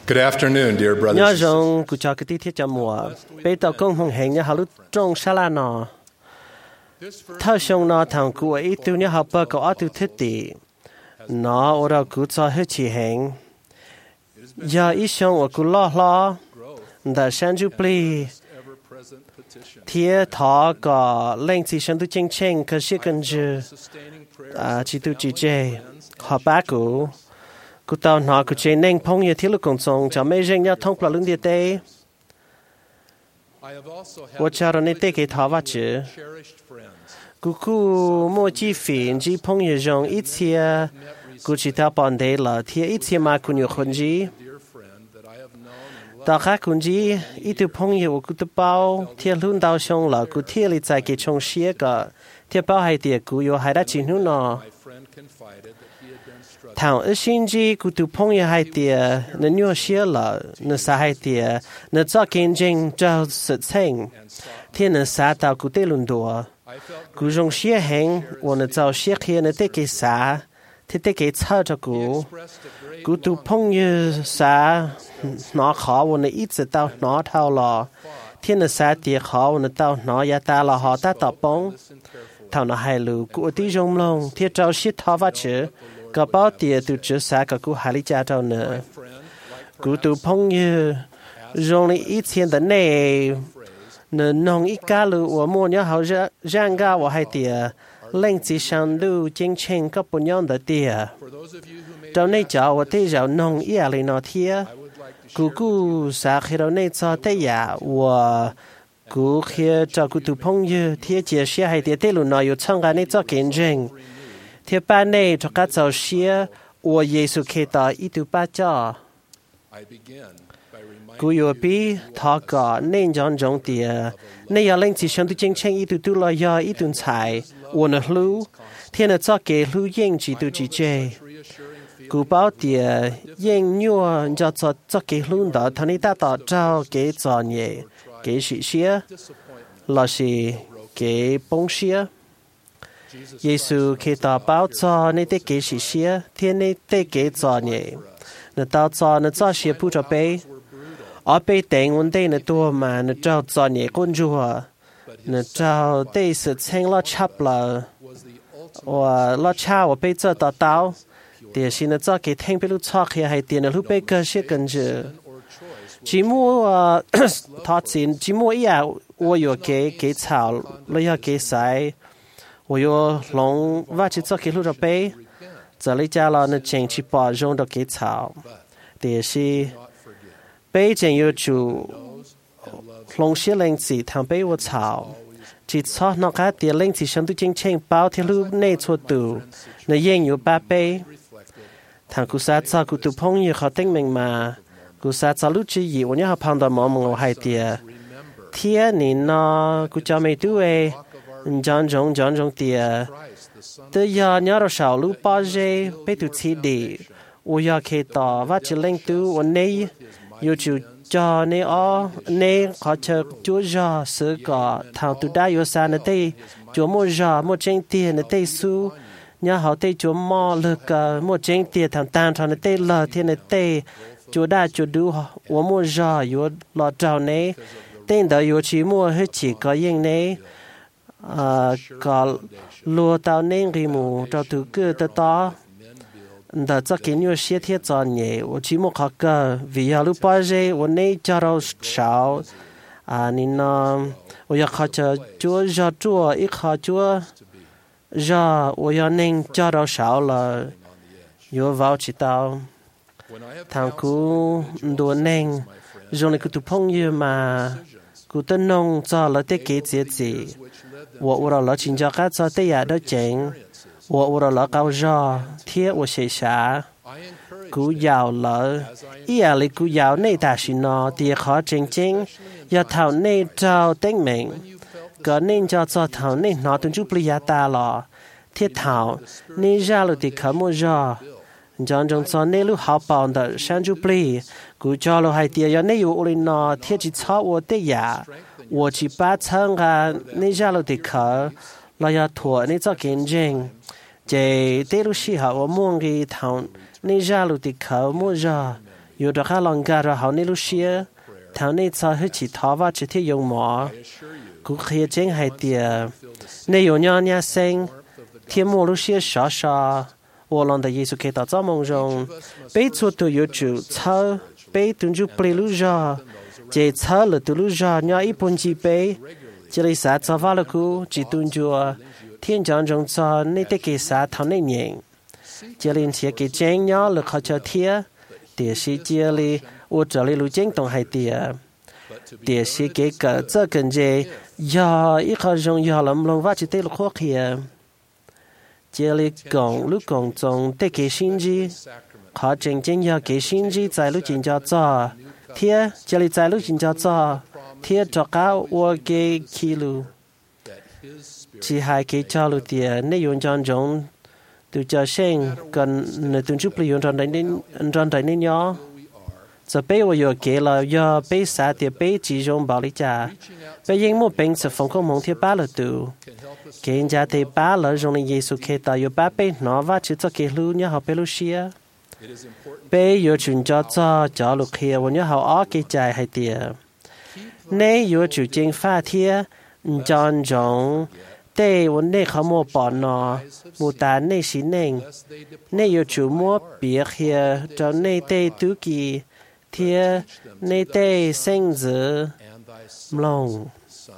Good afternoon, dear brothers nhớ and sisters. rằng cụ cho cái tiết cho mùa bây giờ công hồng hẹn nhớ hà lúc trong sa la nọ thao xong nọ thằng cụ ấy tu nhớ học bơ cậu ở tu thích tỷ nó ở đâu cụ cho hết chỉ hẹn giờ ít xong ở cụ lo đã sáng chú pli thiệt thọ có lên chỉ sáng tu chênh chênh cái sự cần chứ chỉ tu chỉ chê họ bác cụ cụ tao nói cụ chế nên phong như thiếu lực công sống cho mấy riêng nhau thông qua lưng địa tê. Tôi cho rồi nên tê cái thảo vắt chứ. Cụ mua chi phí chỉ phong như rong ít chia cụ chỉ theo bọn đấy là thiệt ít chia mà cụ nhiềuคนgì. Tao khác cụ gì ít tu phong như cụ tu bao thiệt luôn tao xong là cụ thiệt lý giải cái trong xía cả thiệt bao hay tiệt cụ yêu hay đã chỉ nu nọ. Thằng ở sinh gì cụ tu phong như hai tiệt nên nhiều xía là nên sa hai tiệt nên cho kinh doanh cho sự thành thiên nên sa tao cụ tê luôn đùa cụ dùng xía hàng và nên cho xía kia nên tê cái sa thì tê cái chợ cho cụ tu phong như sa nó khó và nên ít sẽ tao nó thao lò thiên nên sa tiệt khó và nên tao nó ya ta là họ ta tập bóng thằng nó hay lù cụ tí dùng lòng thiết trao xí thao vắt chứ có bao tiền từ trước xa cả cụ hai lý cha trao nữa cụ tu phong như dùng lấy ít tiền đến này nên nông ít cá lù và mua nhớ hậu rang ga và hai tiền lên chỉ sang lưu chính trình các bộ nhóm đã tiền trong này cháu và thế cháu nông ít là nó thiệt cụ xa khi đó này cho thế giả và cụ khi cho cụ tu phong như thiệt chia sẻ hai tiền thế lù nói yêu chăng cái này cho kinh doanh thế ba này cho các giáo sư của Giêsu Kitô ít tu ba cho cụ yêu bi thọ cả nên chọn trong địa nên giờ lên chỉ xem tu chính tranh ít tu lo ya ít tu tài của nó lưu thiên là cho cái lưu yên chỉ tu chỉ chơi cụ bảo địa yên nhua cho cái lưu đó thằng ấy ta tạo cho cái trò nhẹ cái sự xía là sự cái bông xía Giêsu Kitô bảo cho nên tê kế sĩ xía thiên nên tê kế cho nhẹ nên tao cho nên cho xía phụ cho bé ở bé đánh vấn đề nên tua mà nên cho nhẹ con rùa nên cho tê sự tranh lo chắp là và lo cha và bé cho tao để xin nên cho cái thanh bé lúc cho khi hay tiền là lúc bé cơ sẽ cần chứ chỉ mua thọ tiền chỉ mua ý à 我有给草了要给谁我有龙挖起做给路的杯，这里家了那进去把用的给草，但是杯前有主龙些零子汤杯我草，只草那个点零子上都进清包铁路内错度，那应有八杯，汤古沙草古都朋友好听明嘛，古沙草路之意我要碰到毛毛我还点，天你呢古叫没对诶。John tiệt, từ giờ nhớ ra sao lúc bao giờ bé tụi chị đi, ôi giờ khi tỏ và chỉ lên tu ổn này, yêu chịu cho này này họ chờ chúa giờ sự có thằng tụi đã yêu xa nơi đây, chúa mua giờ mua trên tiền nơi đây su, nhớ họ đây chúa mua lực mua trên tiền thằng tan thằng nơi đây lờ tiền nơi đây, chúa đã chúa đủ, ủa mua giờ yêu lọ trào này, tên đó yêu chỉ mua hết chỉ có yên này. Có lúa tao nên cái mù cho từ cơ tới đó, đã cho kiến nhiều xe thiết cho nhẹ, tôi chỉ một học cơ, vì lúc bao giờ tôi nên cho nó sáu, nên tôi học cho chúa cho chúa ít học chúa, cho tôi nên cho nó sáu là, yêu vào chỉ tao, thằng cú đùa nên, rồi này cứ tụi phong như mà, cú tân nông cho là tết kế gì. 我了请教个做对呀的经，我了高热天我写下，古谣了，伊呀哩古谣内大是呢，第好正经，要头内照定名，个内叫做头内拿顿就不呀大了，铁头内热了的可么热，讲中做内路好棒的山就不哩，古叫了还第要内有我哩呢，铁只草我对呀。我去把仓啊，你家了的壳，那要拖你做见证，这对路时候我梦里头，你家了的壳么热， อยู่ดอกข้าลองการเราในลูเชียแถวนี้จะให้จิตท้อว่าจะที่ยงหมอกูเคยเจ้งให้เตียในอยู่ย้อนยาเซ็งเทียมมูลูเชียชอ我让的耶稣给到造梦中，被做都有主操，被dun住不路上，这操了都路上，伢一般几杯，这里啥造法了苦，只dun住天将中造，你得给啥讨那年，这里些给真伢了靠着贴，这是这里我这里路真动还跌，这是给个这跟着呀一个人呀了龙话就得了可以。这里讲路讲中得给心机，考真正要给心机在路真叫做，贴这里在路真叫做，贴这个我给记录，只还给教路的内容当中，都叫声跟那东西不用让人鸟，这被我有给了要被啥的被集中保利家，被荧幕并且疯狂蒙贴罢了都。人家的巴了，用的耶稣开导有巴被拿瓦去做给路，你好被路些，被有群叫做叫路开，我你好阿给在还的，你有主经发帖，将中，对我你好莫把呢，莫但你是宁，你有主莫别些，叫你对都给，贴你对生子，龙。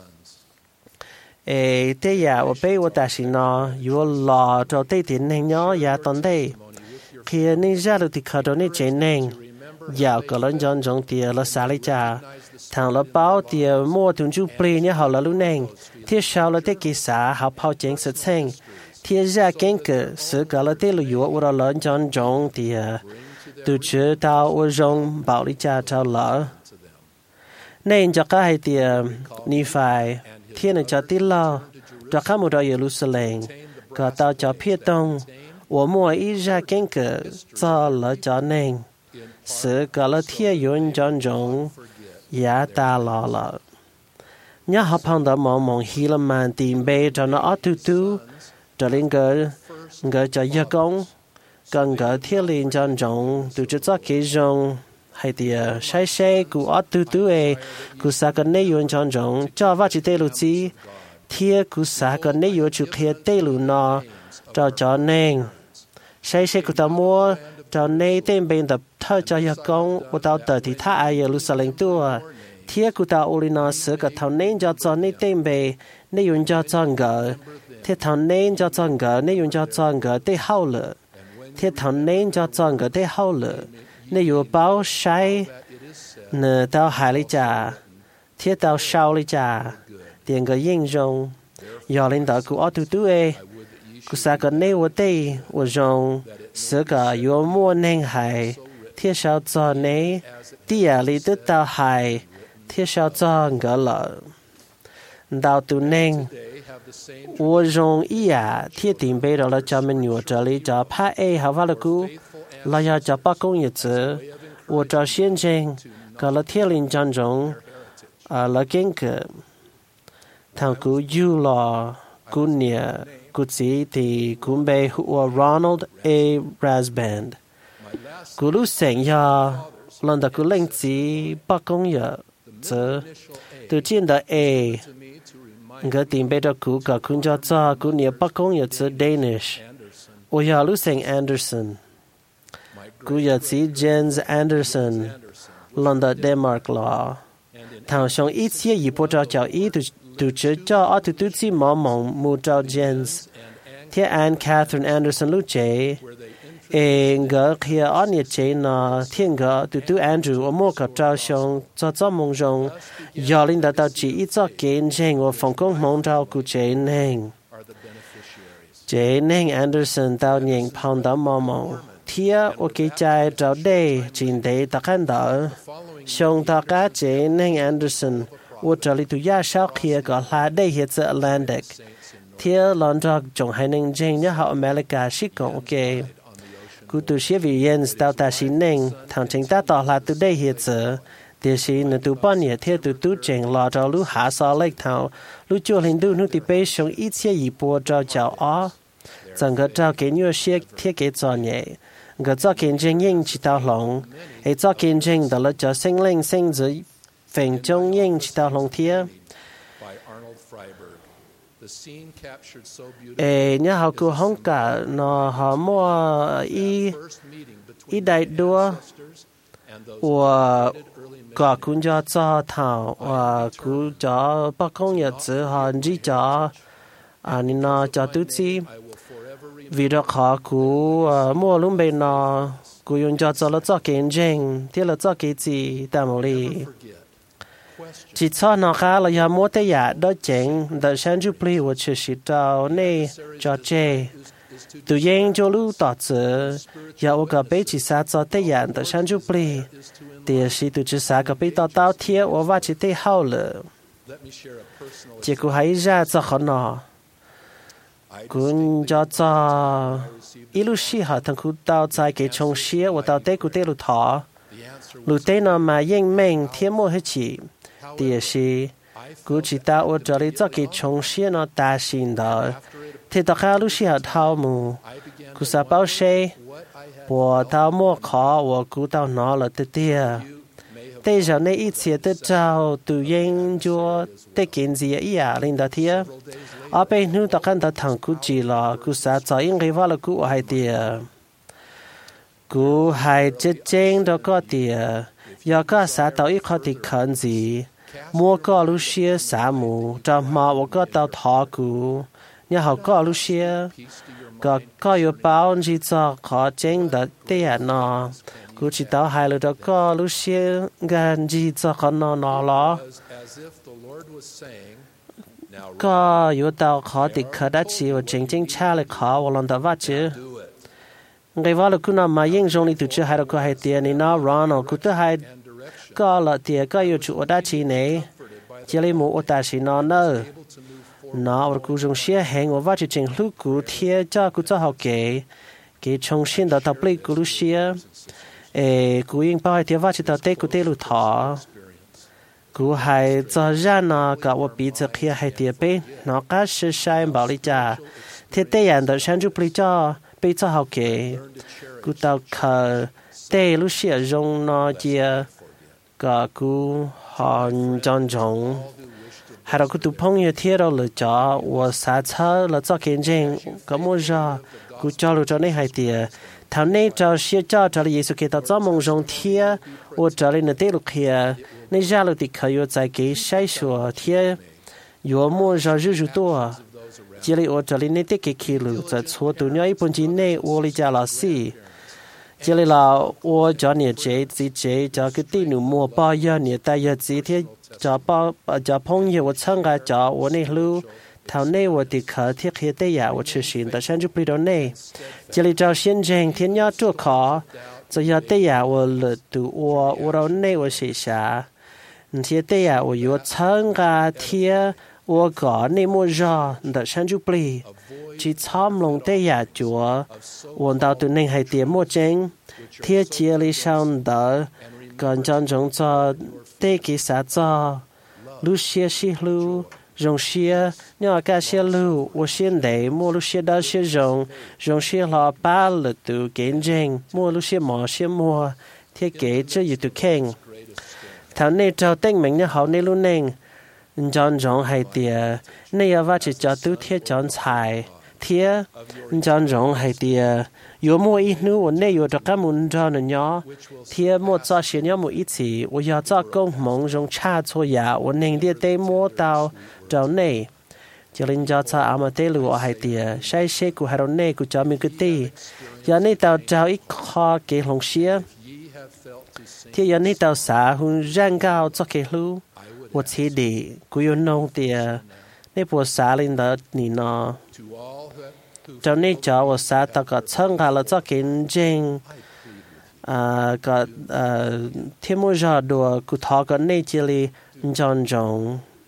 这呀，我被我担心呢，有老找对点人鸟也当对，khi你家里的看到你真人，要个人讲中的了啥来着？谈了包的莫同就不你好了路人，贴少了的给啥好跑进事情，贴下跟个是个了的路有我了人讲中的，都知道我用保利家找了，你这个还的你phải thiên là cho tí lo, cho các mùa đó Jerusalem, có tao cho phía đông, của mùa ý ra kén cờ, cho lỡ cho nên, sự có lỡ thiên yun chọn rộng, giá ta lọ lọ. Nhớ học hàng đó mong hi là màn tìm bê cho nó ớt tu, cho lên gỡ cho gia công, cần gỡ thiên liền chọn rộng, từ cho kế rộng, hay thì sai của ớt tu ấy của sa cái này yuan chọn rộng cho vợ chị tê lu chi thiê của sa cái này yuan chụp kia tê lu nọ cho nên sai của tao mua cho nên tên bên tập thơ cho gia công của tao tới thì tha ai Jerusalem tua thiê của tao uli nọ sửa cái thằng nên cho nên tên bề nên yuan cho ngờ thiê thằng nên cho ngờ nên yuan cho ngờ tê hao lợ thiê thằng nên cho ngờ tê hao lợ nếu yêu bảo sai, nè tao hại lý trả, thiết tao sao lý trả, tiền cái yên rong, giờ lên đó của tu ấy, của sao cái này ở đây, ở rong, sự cái yêu mua nên hại, thiết sao cho này, tia lý tức tao hại, thiết sao cho ngỡ lợ, tao tu nên, ở rong ý à, thiết tiền bây giờ là cho mình nhiều trợ lý cho phá ấy hảo vào là cú. là ya cho ba công业者，我找先生，搞了天灵战中，了跟个，他古有了古年古自的古被我 Ronald A. Rasband， 古路成呀，让他古领子ba công业者，都见到 A， 个定被着古个kun叫做古年ba công业者 Danish， 我要路成 Anderson。Cú giờ chỉ Jens Anderson, London Denmark lo. Thằng xong ít xíu gì bộ cho ít tu chữ cho ở tu chỉ mong mua cho Jens. Thế Anne Catherine Anderson lúc chế. Ngỡ kia ở nhà chế nó thiên ngỡ tu Andrew ở mua cả trao xong cho mong rong. Giờ linh đã tao chỉ ít cho kiến trên ở phòng công mong trao cú chế nên. Chế nên Anderson tao nhận phong đó mong. Thia ở cái trái trào đây chính để ta看到，上大家这那 Anderson， 我这里都要少些个拉的些子 Atlantic， thia 浪着仲係能正一號 America 是講 OK， 古都些為人到大是能，堂正大到拉都的些子，但是呢都半夜天都正拉着路下沙嚟頭，路做領導呢啲被上一切一波着叫啊，整個照給你些貼給做嘢。 Ngờ cho kiến tranh yên chỉ tao lòng. Ê cho kiến tranh đó là cho sinh linh sinh dưới phèn trong yên chỉ tao lòng thía. Ê nhớ họ cứ không cả nó họ mua ý đại đua và cả cũng cho thảo và cũng cho bác công nhật chứ họ chỉ cho nên nó cho tự chi vì đó họ cũng mua luôn bên nó cũng dùng cho là cho kiến tranh thế là cho cái gì ta một đi chỉ cho nó khá là giờ mua tới giờ đó chén đó sáng chụp li và chỉ sĩ tao này cho chê tự nhiên cho lưu tỏ chữ giờ ở cái bên chỉ sa cho tới giờ đó sáng chụp li thì sĩ tự chỉ sa cái bên tao thiệt và chỉ tới hậu lợ chỉ có hay ra cho họ nó cũng cho ít lúc xí họ thằng khu tao tại cái trong xía và tao tới cũng tới lúc thọ lúc tới nó mà yên mình thiệt mua hết chỉ thì là cũng chỉ tao ở chỗ này cho cái trong xía nó ta xin đó thì tao khá lúc xí họ thao mù cũng sao bao xe và tao mua khó và cũng tao nói là tự tiệt bây giờ này ít xe tự trao tự nhiên cho tự kiến gì ấy lên đó thiệt ở bênนู้นtao看到thằng cũng chỉ là cũng sao cho những cái vào là cũng hay tiệt cũng hay chết chết đó có tiệt giờ có sao tao ít có tiệt khẩn gì mua có lúc xưa xả mù cho mà我个到头股你好个lúc xưa có有包chỉ cho khó chân đó tiệt nó cũng chỉ tao hay là đó có lúc xưa gần chỉ cho khó nó lo có有到khó thì khó đã chỉ và chính chính cha lại khó và lần đó vắt chứ ngày vào là cứ nằm mà yên trong đi từ trước hai đó có hai tiền thì nó run nó cứ tới hai có là tiền có yêu chủ đã chỉ này chỉ lấy một ta chỉ nó nơ nó và cứ dùng xe hàng và vắt chính lúc cứ thiệt cho học cái trong xin đó tập lấy cứ xe cứ yên bao thì vắt chỉ tao tết cứ tết lúc thọ cứ hay cho ra nó cả một bị giật kia hay tiền bên nó cá sơ sai bảo lý trả thì tết nhận được sáng chụp lý cho bây giờ học cứ tao khờ tết lúc xưa dùng nó chia cả cứ họ chọn chọn hay là cứ tụ phong như thế đó là cho và xã车là cho kiến trình có mua ra cứ cho lúc cho này hay tiền thằng này cho xưa cho là Giêsu Kitô cho mong rong thiê và cho lên tết lúc kia nên ra là thì khởi tại cái sai sửa thiê yếu mua ra rủ tua chỉ là ở cho lên tết cái kia lúc tại chỗ tụi nhau bốn chín này ở lại gia là gì chỉ là ở cho nhà chế chỉ chế cho cái tiền nữ mua bao nhiêu nhà tay giờ chỉ thiê cho bao cho phong nhiêu và sang cái cho ở này lưu thảo này và thì khởi thiết hiện tại giờ và thực hiện tại sáng chụp video này chỉ là cho hiện trạng thiên nhau chỗ khó cho giờ tại giờ và là từ ở đâu này và sẽ xa hiện tại giờ và有sang cái thiết và có này mua ra tại sáng chụp đi chỉ tham lòng tại giờ chúa và到từ này hay tiền mua chân thiết chỉ là sao đó còn trong cho tại cái啥cho lúc xưa xí lưu dùng xe nhưng cái xe lưu và xe đấy mua lúc xe đó xe dùng xe là ba là từ kiến trình mua lúc xe mỏ xe mua thiết kế choอยู่từ khen thằng này cho tên mình như họ này luôn nên chọn rong hay tiề này là chỉ cho từ thiết chọn xài thiết chọn rong hay tiề有mua ít nữa và này有这个门着呢nhỏ thiết mua cho xe nhỏ mua ít gì我要做工忙用差错呀我宁的得摸到找内就令到他阿妈得路还的晒些古还有内古找米个地要你到找一颗给红些ที่ยันนี่เตาสาหุ่นร่างก้าวจะเกลูวัดชีดีกุยนงเตียในปวดสาลินเดนี่นอเจ้านี่จ่อวัดสาตะกัดช่างกาลจะกินจริงก็ที่มุ่งจะดูกุทอกันในจิลีจอนจง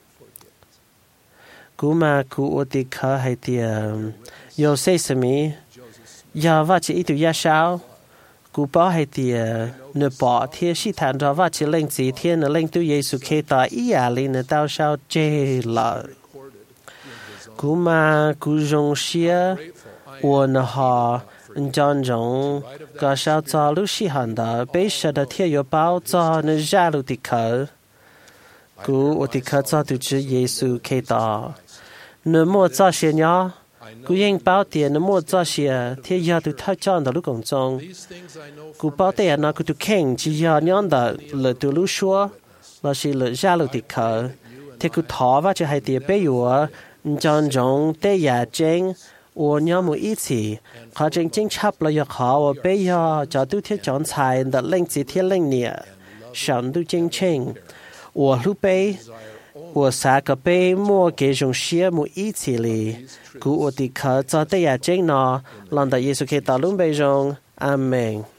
กูมากูอติคาให้เตียโยเซสมียาว่าจะอีตุยาเช้ากูป้อให้เตียเนปอเทียชิฐานเราว่าจะเล่งสีเทียนเล่งตุเยซูเคตาอียาลีเนดาวเช้าเจละกูมากูจงเชีย我呢哈 John Jong cả sao cho lúc sĩ hành đó bây giờ đã thiết yếu báo cho nên ra lúc tịch khởi cú ở tịch khởi cho từ chữ Giêsu kể tỏ nếu mua cho xe nhá cú yên báo tiền nếu mua cho xe thiết yếu từ thao chọn đó lúc công trong cú báo tiền nó cú từ khen chỉ yếu nhón đó là từ lúc xưa là chỉ là ra lúc tịch khởi thì cú thọ và chỉ hay tiền bây giờ John Jong để nhà chính 我娘们一起，他正经差不了也好，我背呀，找都贴讲菜的冷几天冷年，上都真清，我路背，我三个背莫给种些么一起哩，故我的课早的也真呢，让到耶稣给到龙背中，阿门。